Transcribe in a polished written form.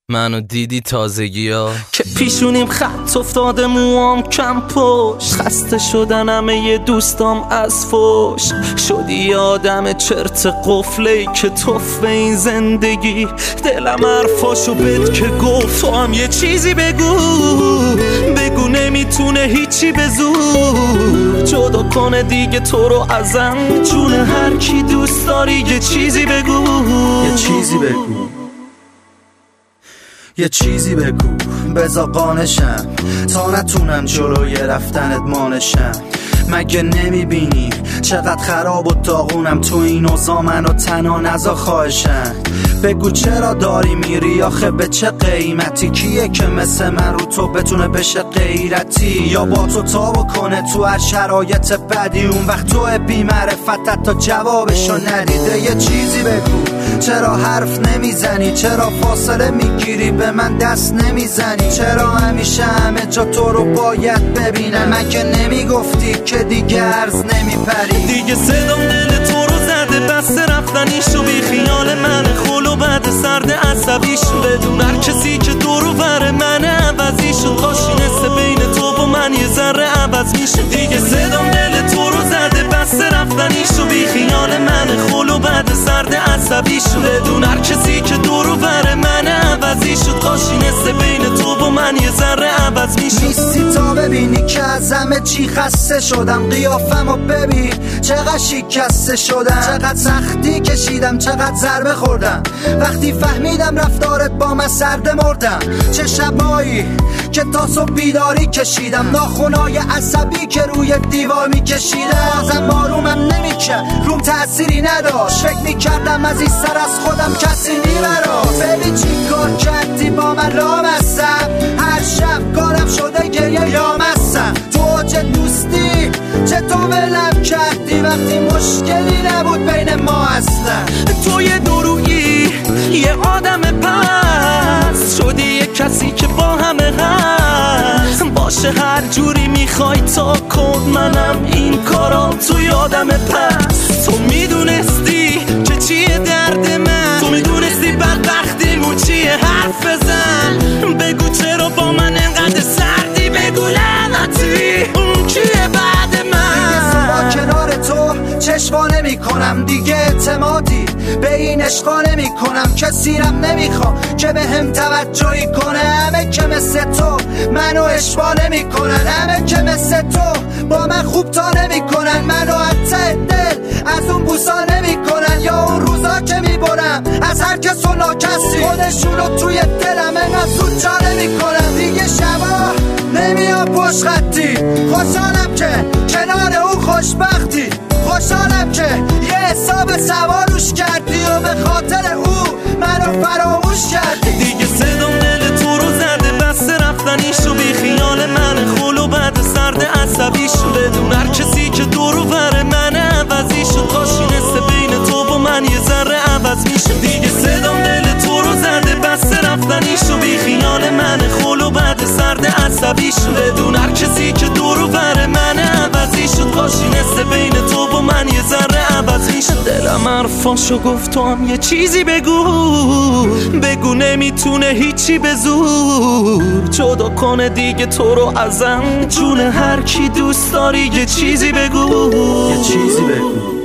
منو دیدی تازگی ها که پیشونیم خط افتاده، موام کم پشت، خسته شدن همه دوستام از فوش. شدی آدم چرت قفله که توف به این زندگی. دلم حرفاشو بد که گفت تو هم یه چیزی بگو نمیتونه هیچی به زور جدا کنه دیگه تو رو ازم. جون هر کی دوست داری یه چیزی بگو، یه چیزی بگو، یه چیزی بگو بذار قانشم تا نتونم جلوی رفتنت مانشم. مگه نمیبینی چقدر خراب و داغونم تو این اوضاع؟ منو تنها نذار خواهشم. بگو چرا داری میری آخه به چه قیمتی؟ کیه که مثل من رو تو بتونه بشه غیرتی یا با تو تابو کنه تو هر شرایط بدی؟ اون وقت تو بی معرفتت تا جوابشو ندیده. یه چیزی بگو چرا حرف نمیزنی؟ چرا فاصله میگیری به من دست نمیزنی؟ چرا همیشه همه جا تو رو باید ببینم؟ مگه نمیگفتی که دیگه عرض نمیپری؟ دیگه صدام دل تو رو زده، بسته رفتنیشو بی خیال من خلو بعد سرد عصبیشو. بدون هر کسی که دورو بره من عوضیشو، کاشی نسه بین تو و من یه ذره عوض میشه. دیگه صدام دل تو رو زده، بسته رفتنیشو بی خیال من خلو بعد سرد عصبیشو. بدون هر کسی که دورو بره من عوضیشو، کاشی نسه بین تو و من یه ذره عوض میشه. نیستی تا ببینی که از همه چی خسته شدم. قیافمو ببین چقدر شکسته شدم، چقدر سختی کشیدم، چقدر ضربه خوردم. وقتی فهمیدم رفتارت با من سرده مردم. چه شبایی که تا صبح بیداری کشیدم، ناخونای عصبی که روی دیوار میکشیدم. ازم آرومم نمیکرد، روم تأثیری نداشت. فکر میکردم از این سر از خودم کسی میبراست. ببین چی کار کردی با من لامستم، هر شب کارم شده گریه یامستم. تو اوج دوستی چطور ولم کردی وقتی مشکلی نبود بین ما اصلا؟ تو یه درویی، یه آدم پس شدی، یه کسی که با همه هست. باشه هر جوری میخوای تا کن، منم این کارا تو یادم پس. تو میدونستی که چیه درد من، تو میدونستی بدبختیمون چیه، حرف بزن بگو چرا با من انقدر سردی. بگو لعنتی اون کیه بعد من؟ با کنار تو چشوا نمی کنم دیگه، اعتمادی به این عشقا نمی کنم. کسیرم نمیخوام که به هم توجهی کنه. همه که مثل تو منو اشوا نمی کنن، همه که مثل تو با من خوب تا نمی کنن. منو حتی دل از اون بوسا نمی کنن، یا اون روزا که می برم از هر کس و ناکسی خودشونو توی دلم انقدر زود جا نمی کنم. دیگه شبا نمیام پشت خطی، خوشحالم که کنار اون خوشبختی. خوشحالم که یه حساب سواروش کردی و به خاطر او منو فراموش کردی. دیگه صدام دل تو رو زده، بسته رفتنیشو بی خیال من خلو بعد سرد عصبیشو. بدون هر کسی که دورو بره من عوضیشو، کاشی نسه بین تو و من یه ذره عوض میشه. دیگه صدام دل تو رو زده، بسته رفتنیشو بی خیال من خلو بعد سرد عصبیشو. بدون هر کسی که دورو بره من عوضیشو، کاشی نسه بین تو و من یه ذره عوض میشه. دلم حرفاشو گفت تو هم یه چیزی بگو نمیتونه هیچی به زور جدا کنه دیگه تو رو ازم. جون هر کی دوست داری یه چیزی بگو، یه چیزی بگو.